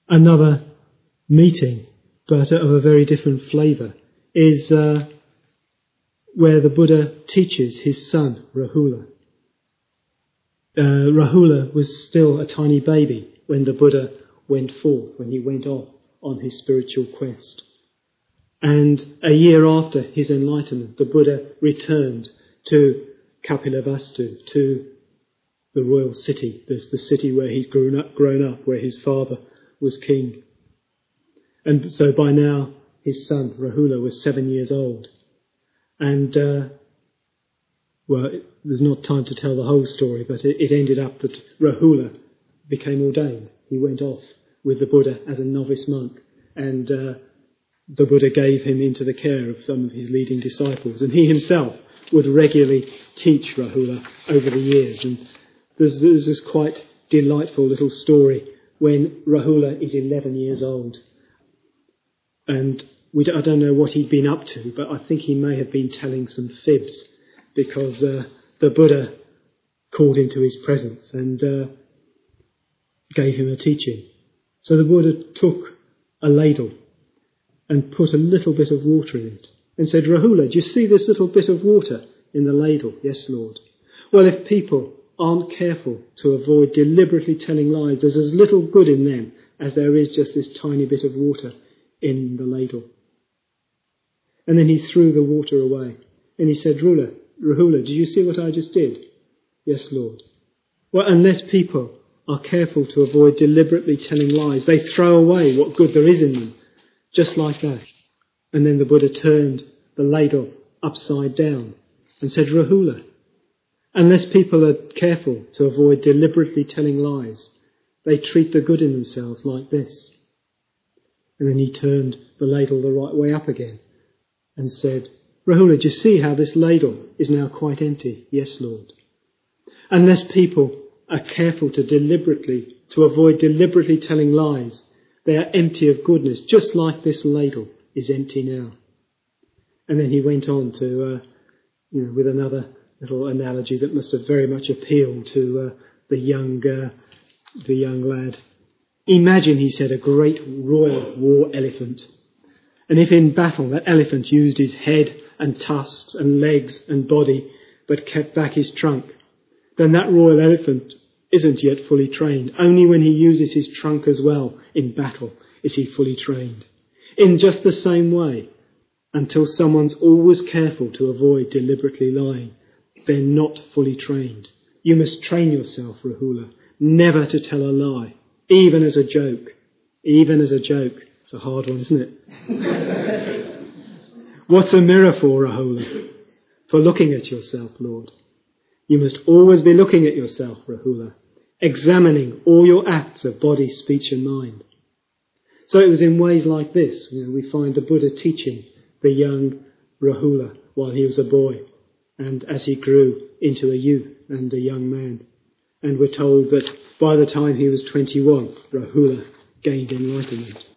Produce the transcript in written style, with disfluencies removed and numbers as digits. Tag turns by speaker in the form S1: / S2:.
S1: Another meeting, but of a very different flavour, is where the Buddha teaches his son, Rahula. Rahula was still a tiny baby when the Buddha went forth, when he went off on his spiritual quest. And a year after his enlightenment, the Buddha returned to Kapilavastu, to the royal city, the city where he'd grown up, where his father was king. And so by now, his son, Rahula, was 7 years old. And, there's not time to tell the whole story, but it ended up that Rahula became ordained. He went off with the Buddha as a novice monk, and the Buddha gave him into the care of some of his leading disciples. And he himself would regularly teach Rahula over the years. And there's this quite delightful little story when Rahula is 11 years old. And I don't know what he'd been up to, but I think he may have been telling some fibs, because the Buddha called him to his presence and gave him a teaching. So the Buddha took a ladle and put a little bit of water in it and said, "Rahula, do you see this little bit of water in the ladle?" "Yes, Lord." "Well, if people aren't careful to avoid deliberately telling lies, there's as little good in them as there is just this tiny bit of water in the ladle." And then he threw the water away and he said, "Rahula, do you see what I just did?" "Yes, Lord." "Well, unless people are careful to avoid deliberately telling lies, they throw away what good there is in them, just like that." And then the Buddha turned the ladle upside down and said, "Rahula, unless people are careful to avoid deliberately telling lies, they treat the good in themselves like this." And then he turned the ladle the right way up again and said, "Rahula, do you see how this ladle is now quite empty?" "Yes, Lord." Unless people are careful to avoid deliberately telling lies, they are empty of goodness, just like this ladle is empty now. And then he went on to, with another little analogy that must have very much appealed to the young lad. "Imagine," he said, "a great royal war elephant. And if in battle that elephant used his head and tusks and legs and body, but kept back his trunk, then that royal elephant isn't yet fully trained. Only when he uses his trunk as well in battle is he fully trained. In just the same way, until someone's always careful to avoid deliberately lying, they're not fully trained. You must train yourself, Rahula, never to tell a lie, even as a joke." Even as a joke. It's a hard one, isn't it? What's a mirror for, Rahula? For looking at yourself, Lord. You must always be looking at yourself, Rahula, examining all your acts of body, speech and mind. So it was in ways like this, we find the Buddha teaching the young Rahula while he was a boy, and as he grew into a youth and a young man. And we're told that by the time he was 21, Rahula gained enlightenment.